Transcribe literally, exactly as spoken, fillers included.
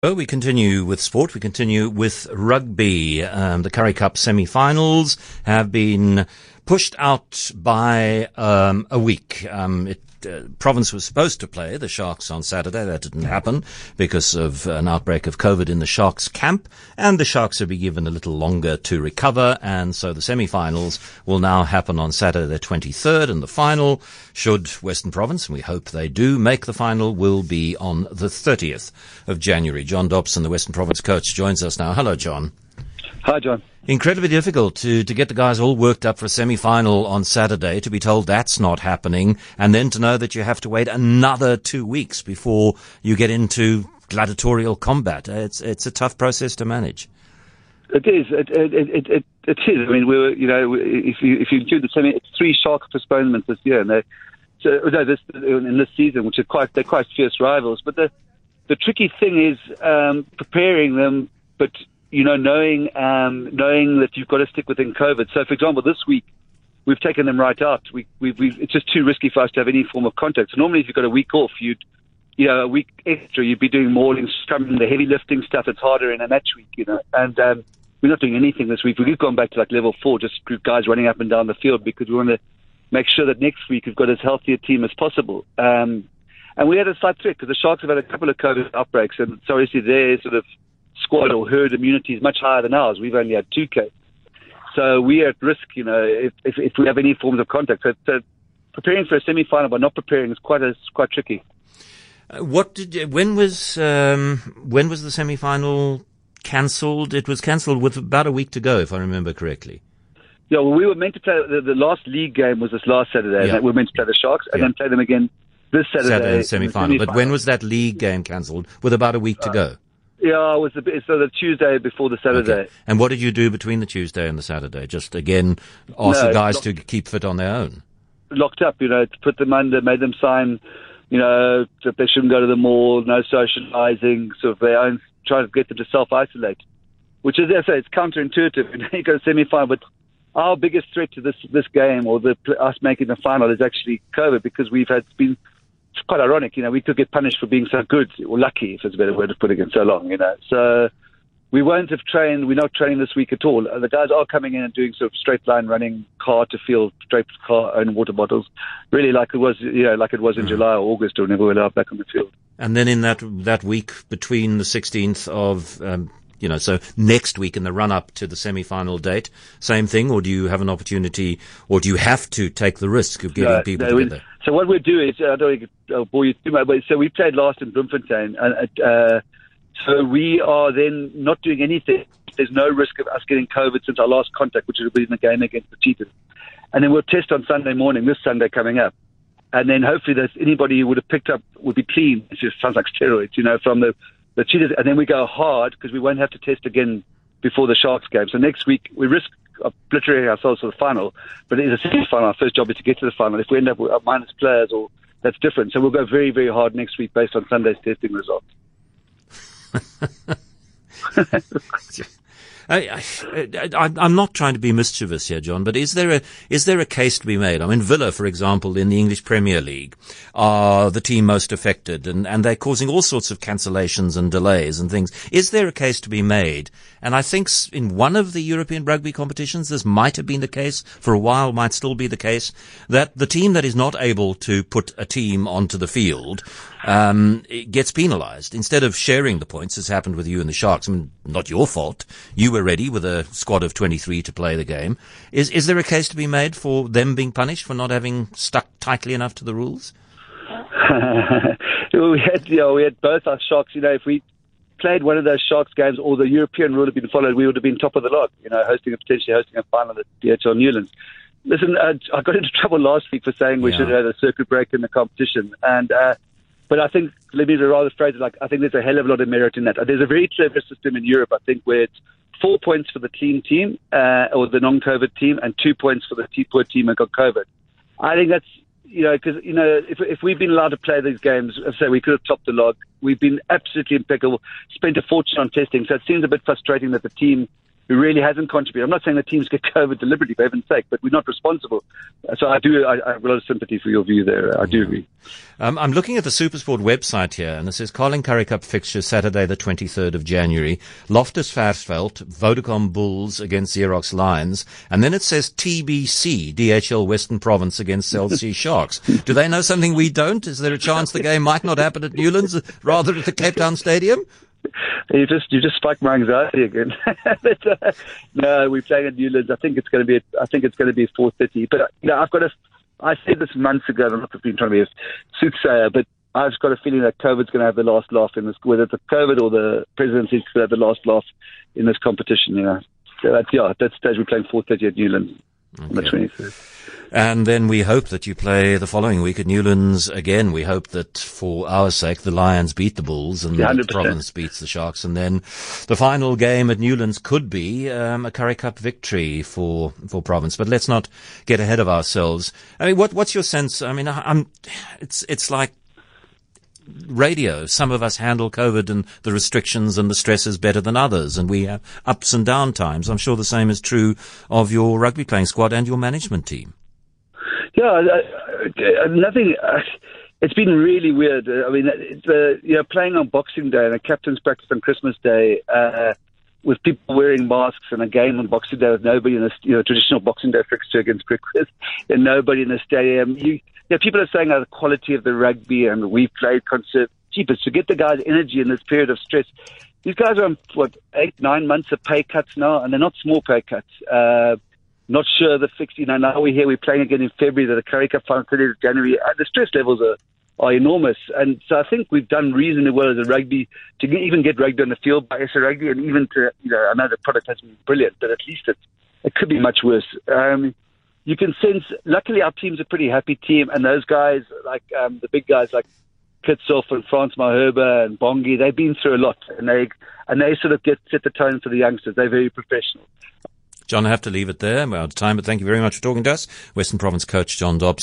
Oh, we continue with sport. We continue with rugby. Um, the Currie Cup semi-finals have been pushed out by um, a week. Um, it, uh, Province was supposed to play the Sharks on Saturday. That didn't happen because of an outbreak of COVID in the Sharks camp, and the Sharks have been given a little longer to recover, and so the semi-finals will now happen on Saturday the twenty-third, and the final, should Western Province, and we hope they do, make the final, will be on the thirtieth of January. John Dobson, the Western Province coach, joins us now. Hello, John. Hi, John. Incredibly difficult to, to get the guys all worked up for a semi-final on Saturday, to be told that's not happening, and then to know that you have to wait another two weeks before you get into gladiatorial combat. It's it's a tough process to manage. It is. It it it it, it is. I mean, we were, you know, if you if you include the semi, it's three Shark postponements this year, and they so no, this in this season, which are quite they're quite fierce rivals. But the the tricky thing is um, preparing them, but you know, knowing um, knowing that you've got to stick within COVID. So, for example, this week we've taken them right out. We we we've, it's just too risky for us to have any form of contact. So normally, if you've got a week off, you'd you know a week extra, you'd be doing morning scrum, the heavy lifting stuff that's harder in a match week, you know, and um, we're not doing anything this week. We've gone back to like level four, just guys running up and down the field, because we want to make sure that next week we've got as healthy a team as possible. Um, and we had a slight threat because the Sharks have had a couple of COVID outbreaks, and so obviously their sort of squad or herd immunity is much higher than ours. We've only had two cases. So we're at risk, you know, if, if, if we have any forms of contact. So, so preparing for a semi-final but not preparing is quite a, quite tricky. Uh, what did you, when was um, when was the semi-final cancelled? It was cancelled with about a week to go, if I remember correctly. Yeah, well, we were meant to play, the, the last league game was this last Saturday, yeah. and we were meant to play the Sharks, and yeah. then play them again this Saturday. Saturday semi-final. semi-final. But when was that league game cancelled with about a week to go? Yeah, it was the, so the Tuesday before the Saturday. Okay. And what did you do between the Tuesday and the Saturday? Just, again, ask no, the guys locked, to keep fit on their own? Locked up, you know, to put them under, made them sign, you know, that they shouldn't go to the mall, no socializing, sort of their own, trying to get them to self-isolate, which is, as I say, it's counterintuitive. You know, you go to semi-final, but our biggest threat to this this game, or the us making the final, is actually COVID, because we've had been... It's quite ironic, you know, we could get punished for being so good, or lucky, if it's a better word of putting it, so long, you know. So we won't have trained, we're not training this week at all. The guys are coming in and doing sort of straight line running, car to field, straight car, own water bottles, really like it was, you know, like it was in mm. July or August, or whenever we were back on the field. And then in that that week between the sixteenth of... Um You know, so next week in the run-up to the semi-final date, same thing, or do you have an opportunity, or do you have to take the risk of getting no, people no, together? We, so what we're doing is, I don't want to bore you too much, but so we played last in Bloemfontein, and uh, so we are then not doing anything. There's no risk of us getting COVID since our last contact, which will be in the game against the Cheetahs. And then we'll test on Sunday morning, this Sunday coming up. And then hopefully there's anybody who would have picked up would be clean. It just sounds like steroids, you know, from the the Cheetahs, and then we go hard because we won't have to test again before the Sharks game. So next week we risk obliterating ourselves for the final, but it is a semi-final. Our first job is to get to the final. If we end up with minus players, or that's different. So we'll go very, very hard next week based on Sunday's testing results. I, I, I'm not trying to be mischievous here, John, but is there a is there a case to be made? I mean, Villa, for example, in the English Premier League, are the team most affected, and, and they're causing all sorts of cancellations and delays and things. Is there a case to be made? And I think in one of the European rugby competitions, this might have been the case, for a while might still be the case, that the team that is not able to put a team onto the field um, gets penalised. Instead of sharing the points, as happened with you and the Sharks, I mean, not your fault. You were ready with a squad of twenty-three to play the game. Is is there a case to be made for them being punished for not having stuck tightly enough to the rules? we had, you know, we had both our Sharks. You know, if we played one of those Sharks games, or the European rule had been followed, we would have been top of the lot. You know, hosting a potentially hosting a final at D H L Newlands. Listen, uh, I got into trouble last week for saying we yeah. should have a circuit break in the competition, and. Uh, But I think, let me rather phrase it like, I think there's a hell of a lot of merit in that. There's a very clever system in Europe, I think, where it's four points for the clean team, uh, or the non-COVID team, and two points for the poor team that got COVID. I think that's, you know, because, you know, if if we've been allowed to play these games, I say we could have topped the log. We've been absolutely impeccable, spent a fortune on testing, so it seems a bit frustrating that the team who really hasn't contributed. I'm not saying the teams get COVID deliberately, for heaven's sake, but we're not responsible. So I do, I, I have a lot of sympathy for your view there. I do agree. Um, I'm looking at the SuperSport website here, and it says Carling Currie Cup fixture Saturday the twenty-third of January, Loftus Versfeld, Vodacom Bulls against Xerox Lions, and then it says T B C, D H L Western Province against South Sea Sharks. Do they know something we don't? Is there a chance the game might not happen at Newlands, rather at the Cape Town Stadium? You just you just spiked my anxiety again. but, uh, no, we're playing at Newlands. I think it's going to be I think it's going to be four thirty. But uh, you know, I've got a. I said this months ago. I'm not been trying to be a soothsayer, but I've got a feeling that COVID's going to have the last laugh in this. Whether it's COVID or the presidency, it's going to have the last laugh in this competition. You know, so that's, yeah, at that stage we're playing four thirty at Newlands okay. on the twenty-third. And then we hope that you play the following week at Newlands again. We hope that for our sake the Lions beat the Bulls and yeah, the Province beats the Sharks. And then the final game at Newlands could be um, a Currie Cup victory for for Province. But let's not get ahead of ourselves. I mean, what what's your sense? I mean, I'm it's it's like radio. Some of us handle COVID and the restrictions and the stresses better than others, and we have ups and down times. I'm sure the same is true of your rugby playing squad and your management team. Yeah, uh, nothing. Uh, it's been really weird. Uh, I mean, it's, uh, you know, playing on Boxing Day and a captain's practice on Christmas Day uh, with people wearing masks and a game on Boxing Day with nobody in the you know traditional Boxing Day fixture against cricket and nobody in the stadium. You, you know, people are saying oh, the quality of the rugby and we played conservative. Jeepers, to get the guys' energy in this period of stress. These guys are on what eight, nine months of pay cuts now, and they're not small pay cuts. Uh, Not sure the fix, you know, now we're here, we're playing again in February, the Currie Cup final thirtieth of January. Uh, the stress levels are, are enormous. And so I think we've done reasonably well as a rugby to get, even get rugby on the field by S A Rugby and even to, you know, I know the product has been brilliant, but at least it, it could be much worse. Um, you can sense, luckily our team's a pretty happy team, and those guys, like um, the big guys like Kitsoff and Frans Maherba and Bongi, they've been through a lot, and they and they sort of get set the tone for the youngsters. They're very professional. John, I have to leave it there. We're out of time, but thank you very much for talking to us. Western Province coach John Dobbs.